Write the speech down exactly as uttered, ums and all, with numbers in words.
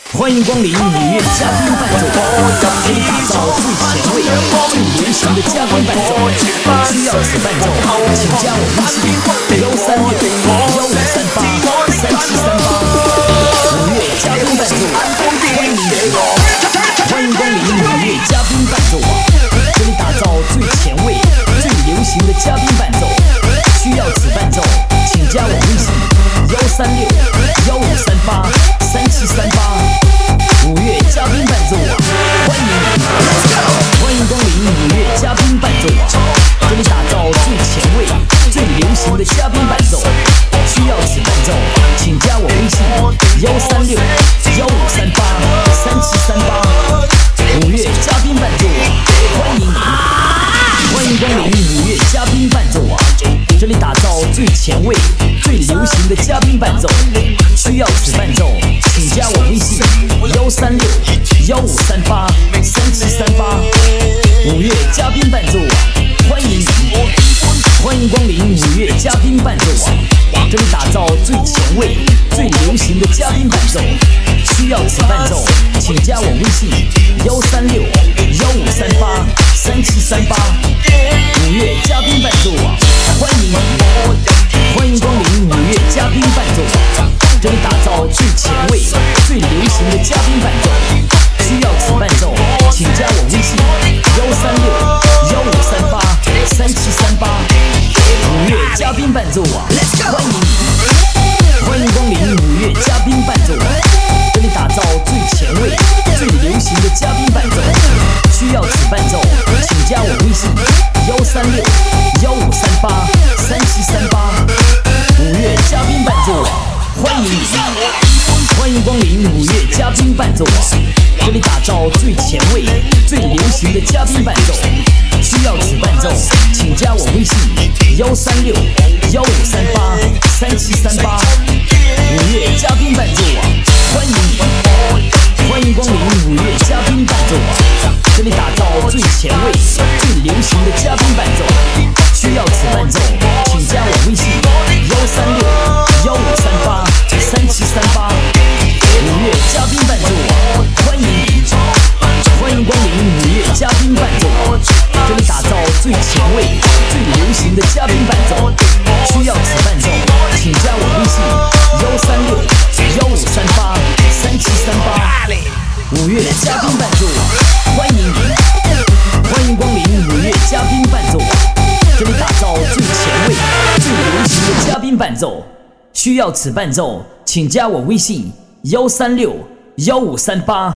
欢迎光临五月嘉宾伴奏，给你打造最前卫、最流行的嘉宾伴奏。需要此伴奏，请加我微信：幺三六幺五三八三七三八。五月嘉宾伴奏，欢迎你！欢迎光临五月嘉宾伴奏网，给你打造最前卫、最流行的嘉宾伴奏。需要此伴奏，请加我微信：幺三六幺五三八三七三八。五月嘉宾伴奏网，欢迎你！欢迎光临五月嘉宾伴奏网，给你打造最前卫、最流行的嘉宾伴奏。需要此伴奏，请加我微信：幺三六幺五三八三七三八。五月嘉宾伴奏网，欢迎你！欢迎光临五月嘉宾伴奏网，这里打造最前卫、最流行的嘉宾伴奏。需要此伴奏，请加我微信：幺三六幺五三八三七三八。五月嘉宾伴奏网，欢迎你！欢迎光临五月嘉宾伴奏网，这里打造最前卫、最流行的嘉宾伴奏。需要此伴奏，请加我微信：幺三六幺五三八三七三八。五月嘉宾伴奏网，欢迎你！欢迎光临五月嘉宾伴奏网，这里打造最前卫、最流行的嘉宾伴奏。需要此伴奏，请加我微信：幺三六幺五三八三七三八。五月嘉宾伴奏网，欢迎你！欢迎光临五月嘉宾伴奏网，这里打造最前卫、最流行的嘉宾伴奏。需要此伴奏，请加我微信：幺三六幺五三八三七三八。五月嘉宾伴奏网，欢迎你！欢迎光临五月嘉宾伴奏网，这里打造最前卫、最流行的嘉宾伴奏。需要此伴奏，请加我微信：幺三六幺五三八三七三八。五月嘉宾伴奏网，欢迎你！欢迎光临五月嘉宾伴奏网，这里打造最前卫、最流行的嘉宾伴奏。需要此伴奏，请加我微信：幺三六幺五三八三七三八。五月嘉宾伴奏网，欢迎你！欢迎光临五月嘉宾伴奏网，这里打造最前卫、最流行的嘉宾伴奏。需要此伴奏，请加我微信：幺三六幺五三八三七三八。五月嘉宾伴奏网，欢迎你！欢迎光临五月嘉宾伴奏网，这里打造最前卫、最流行的嘉宾伴奏。需要此伴奏，请加我微信：幺三六幺五三八